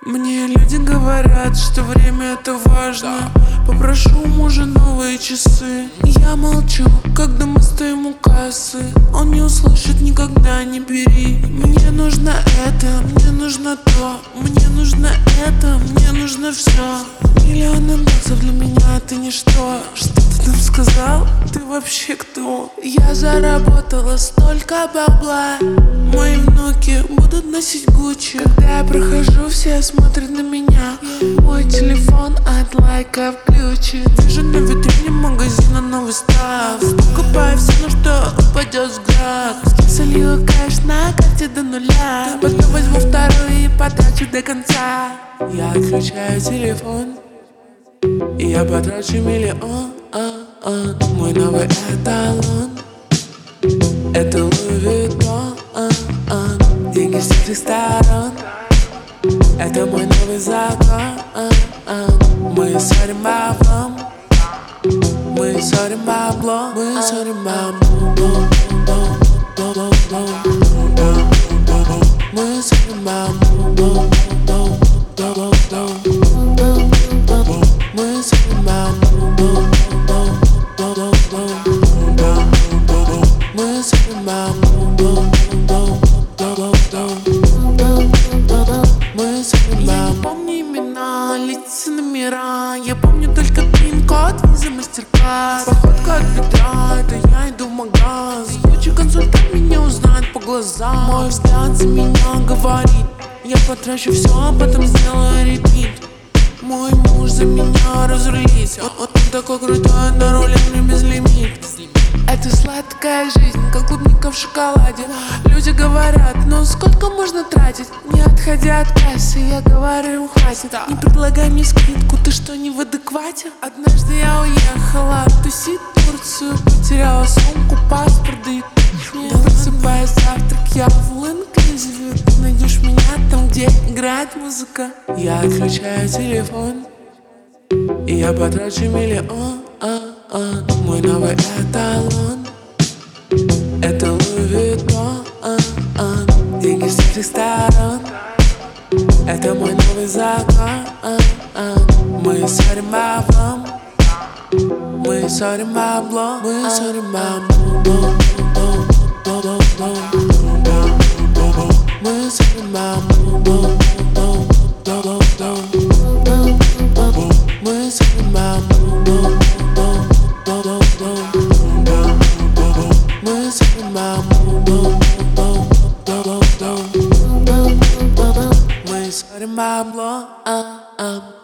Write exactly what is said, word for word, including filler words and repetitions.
Мне люди говорят, что время это важно. Попрошу у мужа новые часы. Я молчу, когда мы стоим у кассы. Он не услышит, никогда не бери. Мне нужно это, мне нужно то. Мне нужно это, мне нужно все. Миллионы баксов для меня ты ничто. Что ты там сказал? Ты вообще кто? Я заработала столько бабла. Мои внуки будут носить Гуччи. Когда я прохожу, все смотрят на меня. Мой телефон от лайка включен. Вижу на витрине магазина новый став. Покупаю все, на что упадет взгляд. Солила кэш на карте до нуля. Потом возьму вторую и потрачу до конца. Я отключаю телефон и я потрачу миллион. Мой новый эталон — это Луи Виттон. Деньги с всех сторон — это мой новый закон. Мы ссорим баблом, мы ссорим баблом, мы ссорим баблом, мы ссорим баблом, мы ссорим баблом. Я не помню имена, лица, номера. Я помню только пин-код, виза, мастер-класс. Походка от бедра, это я иду в магаз. Куча консультант меня узнает по глазам. Мой взгляд за меня говорит: я потрачу все, а потом сделаю репит. Мой муж за меня разрулится. Он, он такой крутой, на руле мне безлимит. Это сладкая жизнь, как клубника в шоколаде. Люди говорят: ну сколько можно тратить? Не отходя от кассы, я говорю: хватит. Не предлагай мне скидку, ты что, не в адеквате? Однажды я уехала тусить в Турцию. Потеряла сумку, паспорт, да и да просыпаясь завтрак, я в all-inclusive. Ты найдешь меня там, где играет музыка. Я отключаю телефон и я потрачу миллион. Мой новый эталон — это Луи Виттон. Деньги с всех сторон — это мой новый закон. Мы ссорим баблом, мы ссорим баблом, мы ссорим баблом, мы ссорим баблом, мы ссорим баблом. Мы ссорим баблом, мы ссорим баблом.